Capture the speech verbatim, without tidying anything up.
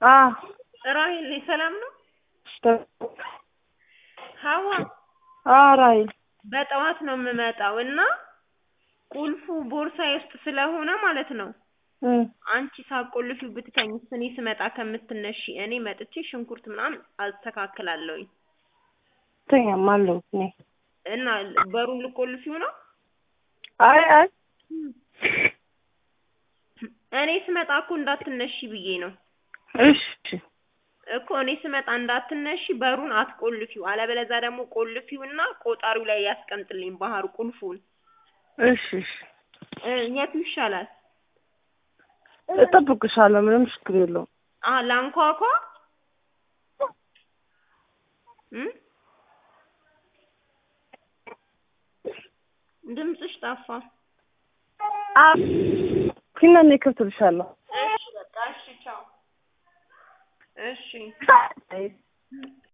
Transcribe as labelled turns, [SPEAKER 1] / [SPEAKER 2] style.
[SPEAKER 1] አዎ
[SPEAKER 2] ራሂል ነኝ። ሰላም ነው? ሀዋ
[SPEAKER 1] አዎ ራሂል
[SPEAKER 2] በጠዋት ነው የምመጣው እና ቁልፉ ቦርሳዬ ውስጥ ስለሆነ ማለት ነው
[SPEAKER 1] እ
[SPEAKER 2] አንቺ ሳትቆልፊው ብትተኝስ እኔ ስመጣ ከምትነሺ እኔ መጥቼ ሽንኩርት ምናምን አስተካክላለሁኝ።
[SPEAKER 1] እተኛማለሁ እኔ
[SPEAKER 2] እና በሩን ልቆልፊው ነው?
[SPEAKER 1] አይ አይ
[SPEAKER 2] እኔ ስመጣ እኮ እንዳትነሺ ብዬ ነው
[SPEAKER 1] እሺ
[SPEAKER 2] እኮ እኔ ስመጣ እንዳትነሺ በሩን አትቆልፊው። አለበለዚያ ደግሞ ቆልፊውና ቆጣሪው ላይ ያስቀምጥልኝ ባህሩ ቁልፉን።
[SPEAKER 1] እሺ እሺ
[SPEAKER 2] እ የቱ ይሻላል?
[SPEAKER 1] እጠብቅሻለሁ ምንም ችግር የለውም።
[SPEAKER 2] አ ላንኳኳ? እ ድምፅሽ ጠፋ።
[SPEAKER 1] አ ኪናኔ ከፍትልሻለሁ።
[SPEAKER 2] እሺ በቃ እሺ ቻው። እሺ